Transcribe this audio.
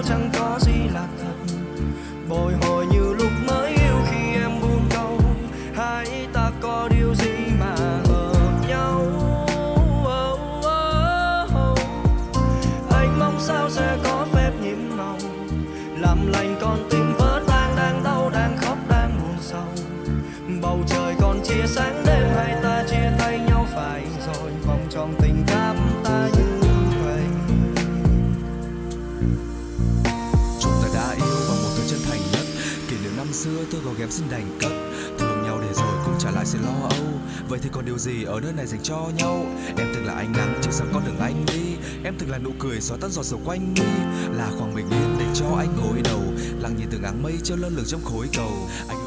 chẳng có gì là thật. Bồi hồi như lúc mới yêu khi em buông câu, hai ta có điều gì mà hợp nhau. Anh mong sao sẽ có phép nhiệm màu, làm lành con tim vỡ tan, đang đau đang khóc đang buồn sầu. Bầu trời còn chia sáng đêm, hai ta chia tay nhau phải rồi, vòng tròn tình cảm ta như vậy. Chúng ta đã yêu bằng một thứ chân thành nhất, kỷ niệm năm xưa tôi gò ghém xin đành cất. Thương nhau để rồi cũng trả lại sự lo âu, vậy thì còn điều gì ở nơi này dành cho nhau. Em từng là ánh nắng chiếu sáng con đường anh đi, em từng là nụ cười xóa tan giọt sầu quanh mi, là khoảng bình yên để cho anh gối đầu, lặng nhìn từng áng mây treo lơ lửng trong khối cầu. Anh